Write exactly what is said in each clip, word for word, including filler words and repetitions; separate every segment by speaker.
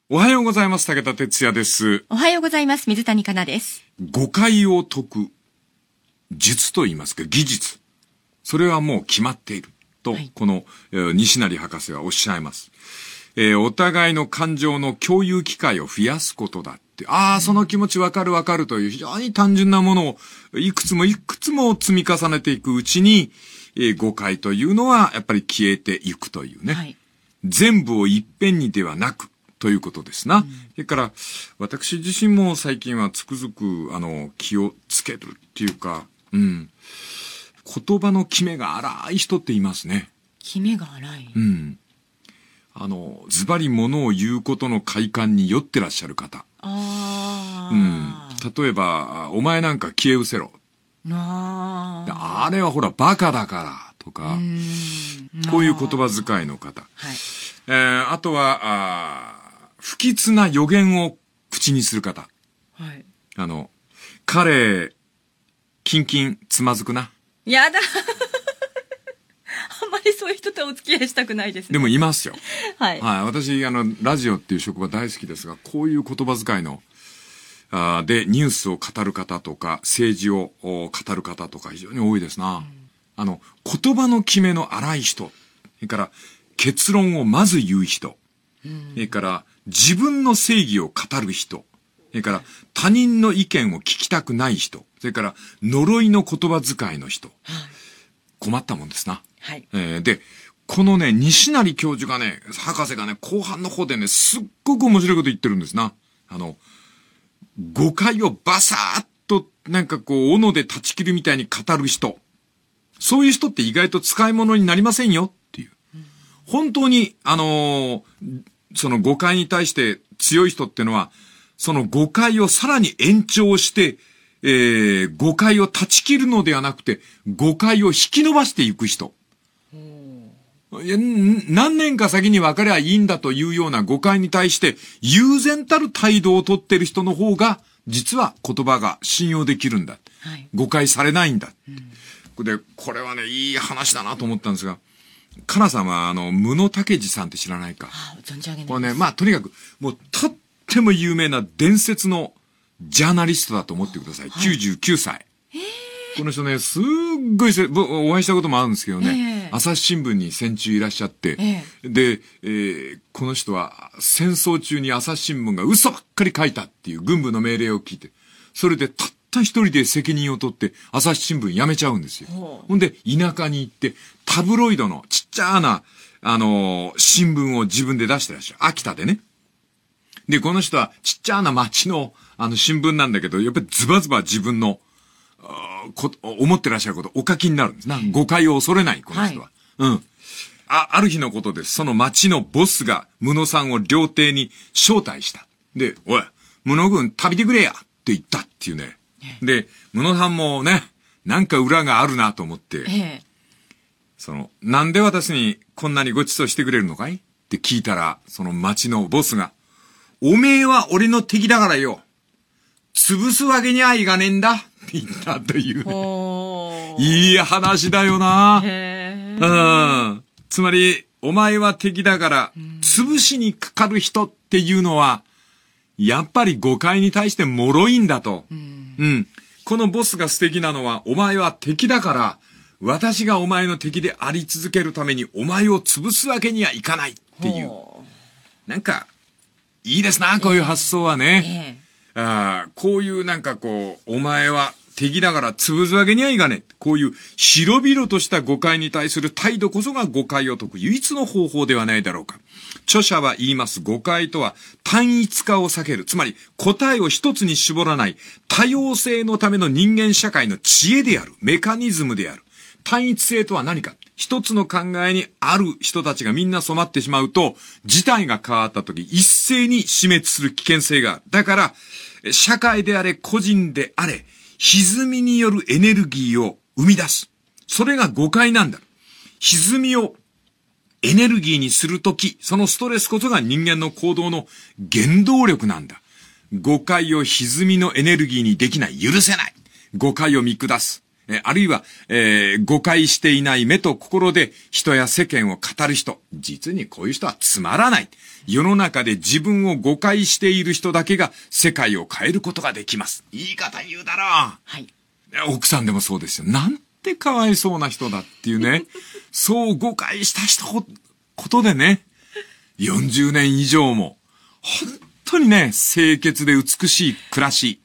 Speaker 1: おはようございます。武田哲也です。
Speaker 2: おはようございます。水谷香奈です。
Speaker 1: 誤解を解く術と言いますか、技術。それはもう決まっている。と、はい、この、えー、西成博士はおっしゃいます。えー、お互いの感情の共有機会を増やすことだって。ああ、その気持ちわかるわかるという非常に単純なものをいくつもいくつも積み重ねていくうちに、えー、誤解というのはやっぱり消えていくというね。はい、全部をいっぺんにではなく。ということですな。うん、それから、私自身も最近はつくづく、あの、気をつけるっていうか、うん。言葉のキメが荒い人っていますね。
Speaker 2: キメが荒い？
Speaker 1: うん。あの、ズバリ物を言うことの快感に酔ってらっしゃる方。
Speaker 2: ああ。
Speaker 1: うん。例えば、お前なんか消え失せろ。
Speaker 2: あ
Speaker 1: あ。あれはほら、バカだから、とか、こういう言葉遣いの方。
Speaker 2: はい。
Speaker 1: えー、あとは、あ不吉な予言を口にする方。
Speaker 2: はい。
Speaker 1: あの、彼、キンキンつまずくな。
Speaker 2: やだ。あんまりそういう人とお付き合いしたくないですね。
Speaker 1: でもいますよ。
Speaker 2: はい。
Speaker 1: はい。私、あの、ラジオっていう職場大好きですが、こういう言葉遣いの、あで、ニュースを語る方とか、政治を語る方とか非常に多いですな。うん、あの、言葉の決めの荒い人。それから、結論をまず言う人。うん、それから、自分の正義を語る人。それから、他人の意見を聞きたくない人。それから、呪いの言葉遣いの人。はい、困ったもんですな。
Speaker 2: はい。
Speaker 1: えー、で、このね、西成教授がね、博士がね、後半の方でね、すっごく面白いこと言ってるんですな。あの、誤解をバサーっと、なんかこう、斧で断ち切るみたいに語る人。そういう人って意外と使い物になりませんよっていう。うん、本当に、あのー、その誤解に対して強い人ってのは、その誤解をさらに延長して、えー、誤解を断ち切るのではなくて、誤解を引き伸ばしていく人。いや、何年か先に分かりゃいいんだというような誤解に対して、悠然たる態度をとっている人の方が、実は言葉が信用できるんだ。はい、誤解されないんだ。うん、で、これはね、いい話だなと思ったんですが、かなさんは、あの、武野武さんって知らないか。
Speaker 2: ああ、存じ上げないです。
Speaker 1: これね、まあ、とにかく、もう、とっても有名な伝説のジャーナリストだと思ってください。はい、きゅうじゅうきゅうさい。この人ね、すっごいせ、お会いしたこともあるんですけどね、えー、朝日新聞に戦中いらっしゃって、えー、で、えー、この人は戦争中に朝日新聞が嘘ばっかり書いたっていう軍部の命令を聞いて、それでたった一人で責任を取って朝日新聞辞めちゃうんですよ。ほんで、田舎に行って、タブロイドのちっちゃな、あのー、新聞を自分で出してらっしゃる。秋田でね。で、この人はちっちゃな町の、あの新聞なんだけど、やっぱりズバズバ自分の、こ思ってらっしゃることお書きになるんですな。誤解を恐れない、この人は。はい、うん。あ、ある日のことです。その町のボスが、武野さんを料亭に招待した。で、おい、武野君食べてくれやって言ったっていうね。で、武野さんもね、なんか裏があるなと思って、ええ、その、なんで私にこんなにご馳走してくれるのかいって聞いたら、その町のボスが、おめえは俺の敵だからよ。潰すわけにはいかねえんだって言ったというね。いい話だよな。へー。うん。つまり、お前は敵だから、潰しにかかる人っていうのは、やっぱり誤解に対して脆いんだと。うん。うん。このボスが素敵なのは、お前は敵だから、私がお前の敵であり続けるために、お前を潰すわけにはいかないっていう。なんか、いいですな、こういう発想はね。えーああ、こういうなんかこう、お前は敵だから潰すわけにはいかねえ。こういう広々とした誤解に対する態度こそが誤解を解く唯一の方法ではないだろうか。著者は言います。誤解とは単一化を避ける。つまり答えを一つに絞らない多様性のための人間社会の知恵である。メカニズムである。単一性とは何か。一つの考えにある人たちがみんな染まってしまうと、事態が変わった時、一斉に死滅する危険性がある。だから、社会であれ、個人であれ、歪みによるエネルギーを生み出す。それが誤解なんだ。歪みをエネルギーにするとき、そのストレスこそが人間の行動の原動力なんだ。誤解を歪みのエネルギーにできない。許せない。誤解を見下す。 えあるいは、えー、誤解していない目と心で人や世間を語る人。実にこういう人はつまらない。世の中で自分を誤解している人だけが世界を変えることができます。言い方言うだろう。
Speaker 2: はい。
Speaker 1: 奥さんでもそうですよ。なんてかわいそうな人だっていうね。そう誤解した人ことでね。よんじゅうねん以上も。本当にね、清潔で美しい暮らし。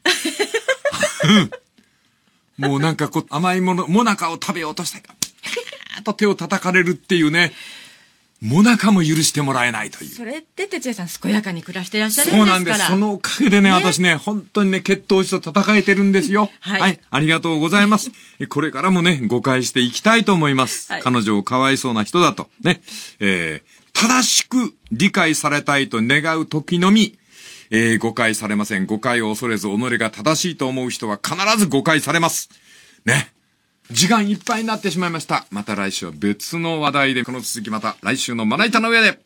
Speaker 1: もうなんかこう甘いもの、もなかを食べようとしたら、ピーッと手を叩かれるっていうね。もなかも許してもらえないという。
Speaker 2: それって哲也さん健やかに暮らしていらっしゃるんですから。
Speaker 1: そうなんです。そのおかげでね、ね私ね、本当にね、血糖値と戦えてるんですよ。はい、はい。ありがとうございます。これからもね、誤解していきたいと思います。はい、彼女をかわいそうな人だと。ね。えー、正しく理解されたいと願う時のみ、えー、誤解されません。誤解を恐れず、己が正しいと思う人は必ず誤解されます。ね。時間いっぱいになってしまいました。また来週は別の話題で、この続きまた来週のまな板の上で。